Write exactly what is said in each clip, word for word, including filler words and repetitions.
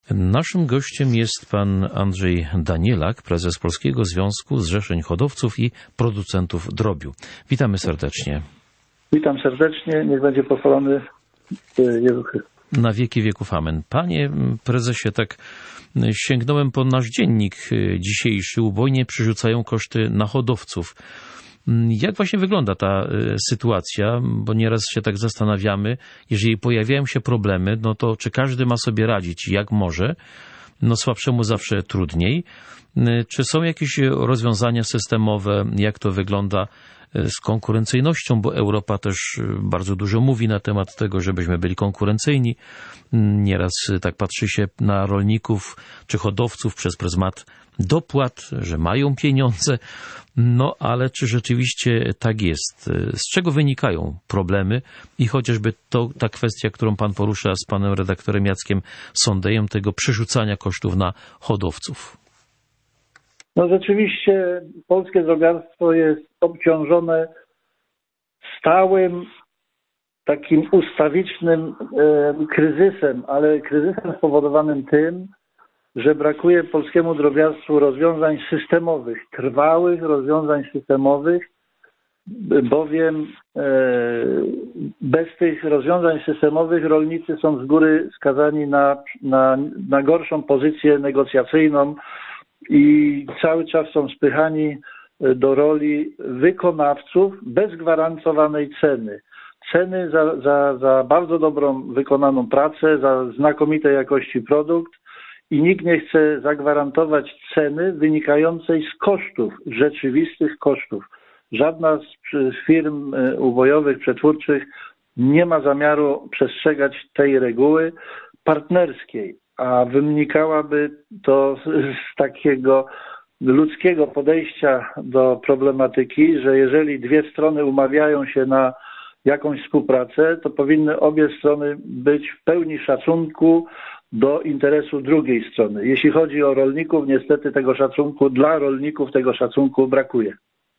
Naszym gościem jest pan Andrzej Danielak, prezes Polskiego Związku Zrzeszeń Hodowców i Producentów Drobiu. Witamy serdecznie. Witam serdecznie, niech będzie pochwalony Jezus Chrystus. Na wieki wieków amen. Panie prezesie, tak sięgnąłem po nasz dziennik dzisiejszy. Ubojnie przerzucają koszty na hodowców. Jak właśnie wygląda ta sytuacja? Bo nieraz się tak zastanawiamy, jeżeli pojawiają się problemy, no to czy każdy ma sobie radzić jak może? No słabszemu zawsze trudniej. Czy są jakieś rozwiązania systemowe? Jak to wygląda z konkurencyjnością? Bo Europa też bardzo dużo mówi na temat tego, żebyśmy byli konkurencyjni. Nieraz tak patrzy się na rolników czy hodowców przez pryzmat dopłat, że mają pieniądze. No ale czy rzeczywiście tak jest? Z czego wynikają problemy? I chociażby to, ta kwestia, którą pan porusza z panem redaktorem Jackiem Sondejem, tego przerzucania kosztów na hodowców. No rzeczywiście polskie drobiarstwo jest obciążone stałym, takim ustawicznym e, kryzysem, ale kryzysem spowodowanym tym, że brakuje polskiemu drobiarstwu rozwiązań systemowych, trwałych rozwiązań systemowych, bowiem e, bez tych rozwiązań systemowych rolnicy są z góry skazani na, na, na gorszą pozycję negocjacyjną i cały czas są spychani do roli wykonawców bez gwarantowanej ceny. Ceny za, za, za bardzo dobrą wykonaną pracę, za znakomitej jakości produkt i nikt nie chce zagwarantować ceny wynikającej z kosztów, rzeczywistych kosztów. Żadna z firm ubojowych, przetwórczych nie ma zamiaru przestrzegać tej reguły partnerskiej, a wynikałaby to z takiego ludzkiego podejścia do problematyki, że jeżeli dwie strony umawiają się na jakąś współpracę, to powinny obie strony być w pełni szacunku do interesu drugiej strony. Jeśli chodzi o rolników, niestety tego szacunku dla rolników tego szacunku brakuje.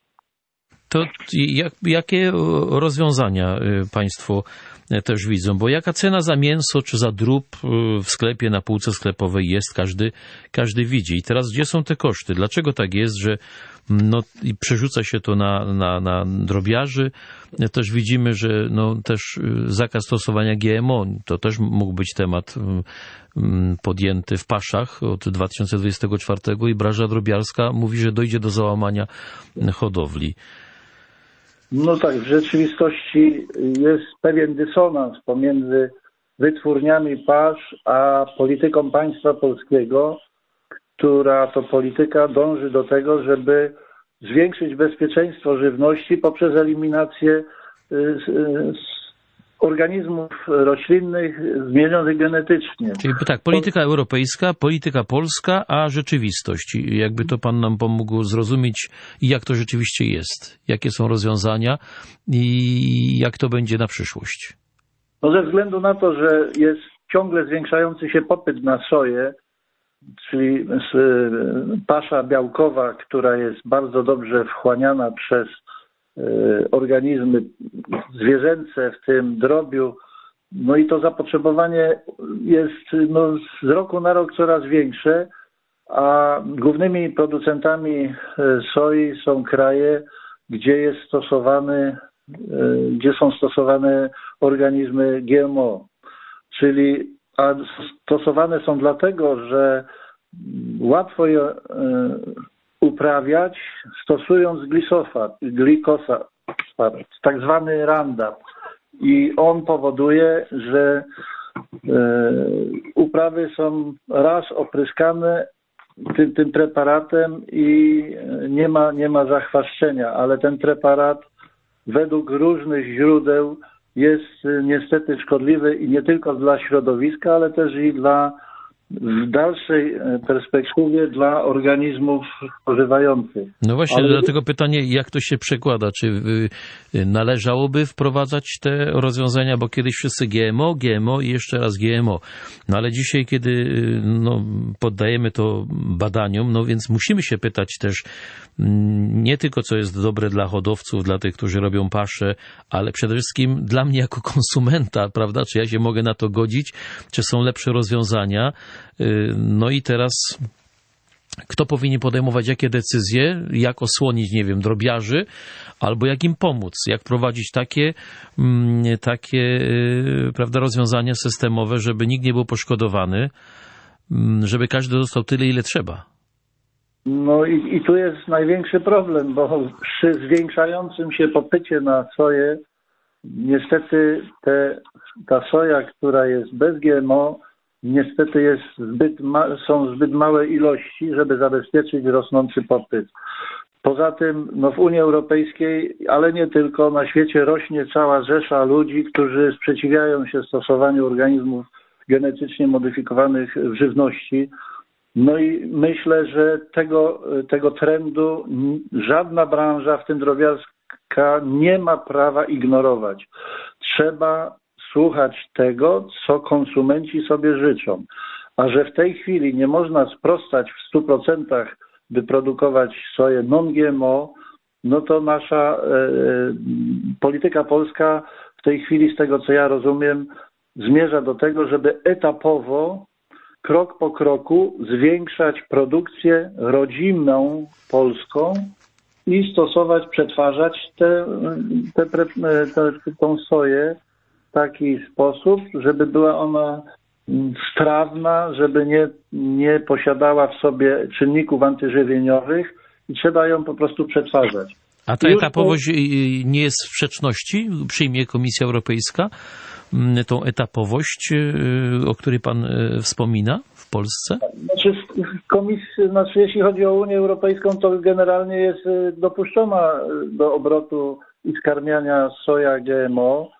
To jak, jakie rozwiązania państwo też widzą? Bo jaka cena za mięso czy za drób w sklepie, na półce sklepowej jest, każdy, każdy widzi. I teraz gdzie są te koszty? Dlaczego tak jest, że no, i przerzuca się to na, na, na drobiarzy? Też widzimy, że no, też zakaz stosowania G M O, to też mógł być temat podjęty w paszach od dwa tysiące dwudziestego czwartego i branża drobiarska mówi, że dojdzie do załamania hodowli. No tak, w rzeczywistości jest pewien dysonans pomiędzy wytwórniami pasz a polityką państwa polskiego, która to polityka dąży do tego, żeby zwiększyć bezpieczeństwo żywności poprzez eliminację organizmów roślinnych zmienionych genetycznie. Czyli tak, polityka europejska, polityka polska, a rzeczywistość. Jakby to pan nam pomógł zrozumieć, jak to rzeczywiście jest, jakie są rozwiązania i jak to będzie na przyszłość. No ze względu na to, że jest ciągle zwiększający się popyt na soję, czyli pasza białkowa, która jest bardzo dobrze wchłaniana przez organizmy zwierzęce, w tym drobiu, no i to zapotrzebowanie jest no, z roku na rok coraz większe, a głównymi producentami soi są kraje, gdzie jest stosowany, gdzie są stosowane organizmy G M O, czyli a stosowane są dlatego, że łatwo je uprawiać, stosując glisofat, glikosat, tak zwany Roundup. I on powoduje, że e, uprawy są raz opryskane tym, tym preparatem i nie ma, nie ma zachwaszczenia, ale ten preparat według różnych źródeł jest niestety szkodliwy i nie tylko dla środowiska, ale też i dla w dalszej perspektywie dla organizmów spożywających. No właśnie, ale... dlatego pytanie, jak to się przekłada? Czy należałoby wprowadzać te rozwiązania, bo kiedyś wszyscy G M O, G M O i jeszcze raz G M O. No ale dzisiaj, kiedy no, poddajemy to badaniom, no więc musimy się pytać też nie tylko, co jest dobre dla hodowców, dla tych, którzy robią pasze, ale przede wszystkim dla mnie jako konsumenta, prawda? Czy ja się mogę na to godzić? Czy są lepsze rozwiązania? No i teraz kto powinien podejmować jakie decyzje, jak osłonić, nie wiem, drobiarzy, albo jak im pomóc, jak prowadzić takie, takie prawda, rozwiązania systemowe, żeby nikt nie był poszkodowany, żeby każdy dostał tyle, ile trzeba. No i, i tu jest największy problem, bo przy zwiększającym się popycie na soję, niestety te, ta soja, która jest bez G M O, niestety jest zbyt ma, są zbyt małe ilości, żeby zabezpieczyć rosnący popyt. Poza tym no w Unii Europejskiej, ale nie tylko, na świecie rośnie cała rzesza ludzi, którzy sprzeciwiają się stosowaniu organizmów genetycznie modyfikowanych w żywności. No i myślę, że tego, tego trendu żadna branża, w tym drobiarska, nie ma prawa ignorować. Trzeba słuchać tego, co konsumenci sobie życzą. A że w tej chwili nie można sprostać w stu procentach, by produkować soję non-G M O, no to nasza e, polityka polska w tej chwili, z tego co ja rozumiem, zmierza do tego, żeby etapowo, krok po kroku zwiększać produkcję rodzimą polską i stosować, przetwarzać tę te, te, te, tą soję w taki sposób, żeby była ona strawna, żeby nie, nie posiadała w sobie czynników antyżywieniowych i trzeba ją po prostu przetwarzać. A ta etapowość to nie jest w sprzeczności? Przyjmie Komisja Europejska tą etapowość, o której pan wspomina w Polsce? Znaczy, komis, znaczy jeśli chodzi o Unię Europejską, to generalnie jest dopuszczona do obrotu i skarmiania soja G M O,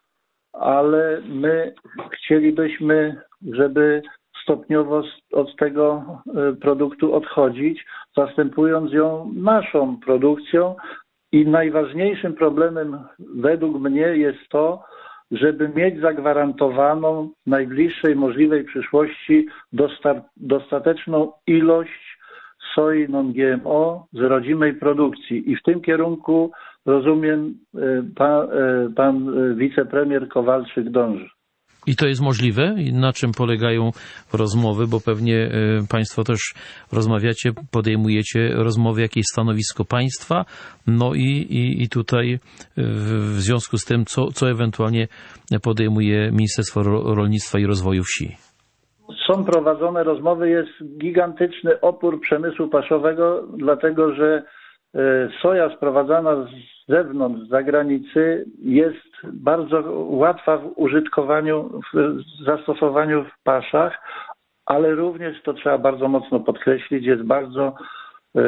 ale my chcielibyśmy, żeby stopniowo od tego produktu odchodzić, zastępując ją naszą produkcją. I najważniejszym problemem według mnie jest to, żeby mieć zagwarantowaną w najbliższej możliwej przyszłości dosta- dostateczną ilość soi non-G M O z rodzimej produkcji. I w tym kierunku, rozumiem, pan, pan wicepremier Kowalczyk dąży. I to jest możliwe? I na czym polegają rozmowy? Bo pewnie państwo też rozmawiacie, podejmujecie rozmowy, jakieś stanowisko państwa, no i, i, i tutaj w związku z tym, co, co ewentualnie podejmuje Ministerstwo Rolnictwa i Rozwoju Wsi? Są prowadzone rozmowy, jest gigantyczny opór przemysłu paszowego, dlatego że soja sprowadzana z zewnątrz, z zagranicy jest bardzo łatwa w użytkowaniu, w zastosowaniu w paszach, ale również, to trzeba bardzo mocno podkreślić, jest bardzo e,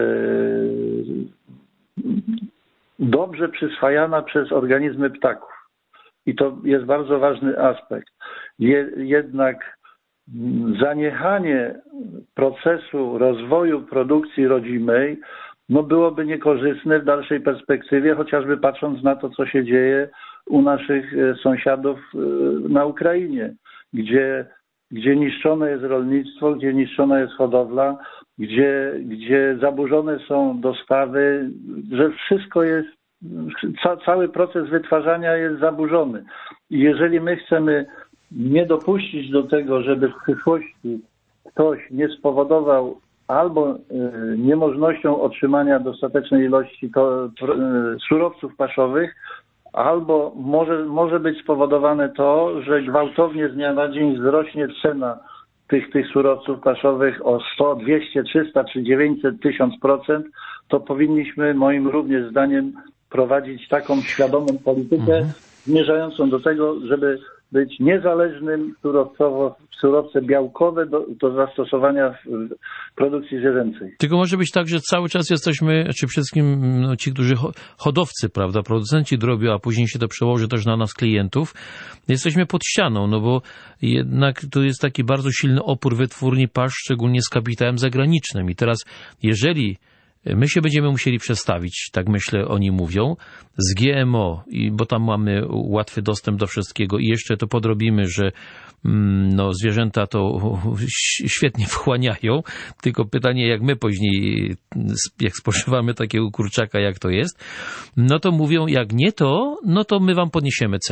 dobrze przyswajana przez organizmy ptaków. I to jest bardzo ważny aspekt. Je, jednak zaniechanie procesu rozwoju produkcji rodzimej no byłoby niekorzystne w dalszej perspektywie, chociażby patrząc na to, co się dzieje u naszych sąsiadów na Ukrainie, gdzie, gdzie niszczone jest rolnictwo, gdzie niszczona jest hodowla, gdzie, gdzie zaburzone są dostawy, że wszystko jest, ca, cały proces wytwarzania jest zaburzony. I jeżeli my chcemy nie dopuścić do tego, żeby w przyszłości ktoś nie spowodował albo niemożnością otrzymania dostatecznej ilości to, surowców paszowych, albo może, może być spowodowane to, że gwałtownie z dnia na dzień wzrośnie cena tych, tych surowców paszowych o sto, dwieście, trzysta czy dziewięćset, tysiąc procent, to powinniśmy moim również zdaniem prowadzić taką świadomą politykę mhm. zmierzającą do tego, żeby być niezależnym surowcowo, surowce białkowe do, do zastosowania w produkcji zwierzęcej. Tylko może być tak, że cały czas jesteśmy, czy przede wszystkim no, ci, którzy hodowcy, prawda, producenci drobiu, a później się to przełoży też na nas klientów, jesteśmy pod ścianą, no bo jednak tu jest taki bardzo silny opór wytwórni pasz, szczególnie z kapitałem zagranicznym. I teraz, jeżeli my się będziemy musieli przestawić, tak myślę, oni mówią, z G M O, bo tam mamy łatwy dostęp do wszystkiego i jeszcze to podrobimy, że no, zwierzęta to świetnie wchłaniają, tylko pytanie, jak my później, jak spożywamy takiego kurczaka, jak to jest, no to mówią, jak nie to, no to my wam podniesiemy ceny.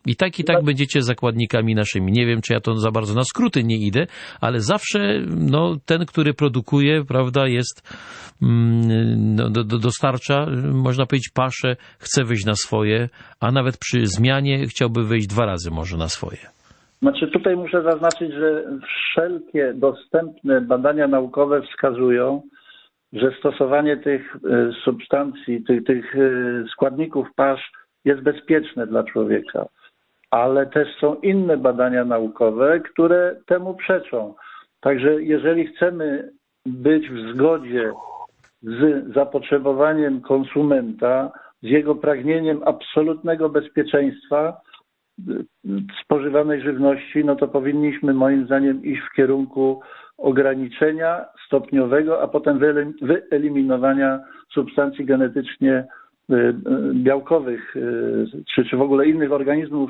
I tak, i tak będziecie zakładnikami naszymi. Nie wiem, czy ja to za bardzo na skróty nie idę, ale zawsze no, ten, który produkuje, prawda, jest, no, do, do, dostarcza, można powiedzieć, paszę, chce wyjść na swoje, a nawet przy zmianie chciałby wyjść dwa razy może na swoje. Znaczy tutaj muszę zaznaczyć, że wszelkie dostępne badania naukowe wskazują, że stosowanie tych substancji, tych, tych składników pasz jest bezpieczne dla człowieka. Ale też są inne badania naukowe, które temu przeczą. Także jeżeli chcemy być w zgodzie z zapotrzebowaniem konsumenta, z jego pragnieniem absolutnego bezpieczeństwa spożywanej żywności, no to powinniśmy moim zdaniem iść w kierunku ograniczenia stopniowego, a potem wyeliminowania substancji genetycznie białkowych, czy, czy w ogóle innych organizmów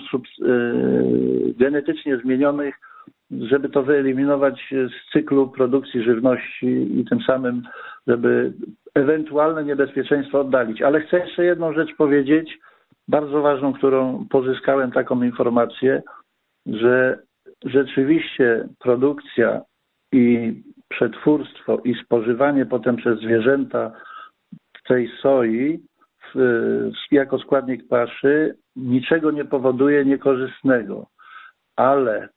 genetycznie zmienionych, żeby to wyeliminować z cyklu produkcji żywności i tym samym, żeby ewentualne niebezpieczeństwo oddalić. Ale chcę jeszcze jedną rzecz powiedzieć, bardzo ważną, którą pozyskałem taką informację, że rzeczywiście produkcja i przetwórstwo i spożywanie potem przez zwierzęta tej soi jako składnik paszy niczego nie powoduje niekorzystnego, ale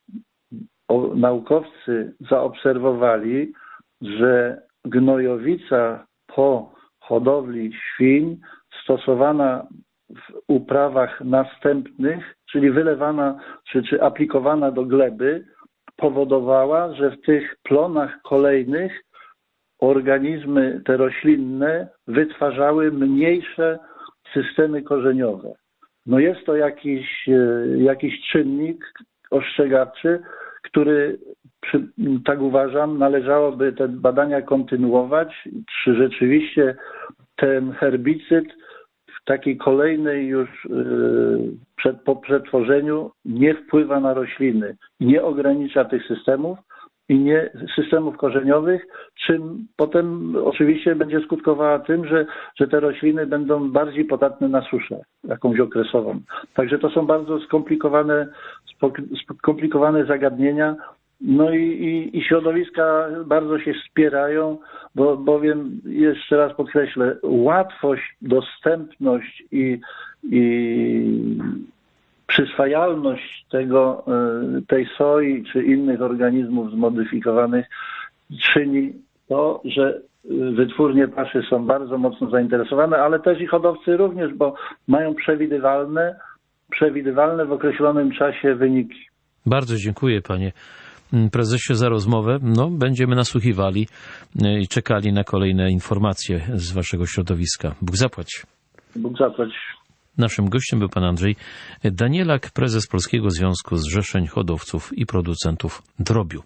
naukowcy zaobserwowali, że gnojowica po hodowli świń stosowana w uprawach następnych, czyli wylewana czy, czy aplikowana do gleby, powodowała, że w tych plonach kolejnych organizmy te roślinne wytwarzały mniejsze systemy korzeniowe. No jest to jakiś, jakiś czynnik ostrzegawczy, który, tak uważam, należałoby te badania kontynuować, czy rzeczywiście ten herbicyd w takiej kolejnej już przed, po przetworzeniu nie wpływa na rośliny, nie ogranicza tych systemów i nie systemów korzeniowych, czym potem oczywiście będzie skutkowała tym, że, że te rośliny będą bardziej podatne na suszę, jakąś okresową. Także to są bardzo skomplikowane, skomplikowane zagadnienia. No i, i, i środowiska bardzo się wspierają, bo, bowiem jeszcze raz podkreślę, łatwość, dostępność i, i przyswajalność tego, tej soi czy innych organizmów zmodyfikowanych czyni to, że wytwórnie paszy są bardzo mocno zainteresowane, ale też i hodowcy również, bo mają przewidywalne, przewidywalne w określonym czasie wyniki. Bardzo dziękuję, panie prezesie, za rozmowę. No, będziemy nasłuchiwali i czekali na kolejne informacje z waszego środowiska. Bóg zapłać. Bóg zapłać. Naszym gościem był pan Andrzej Danielak, prezes Polskiego Związku Zrzeszeń Hodowców i Producentów Drobiu.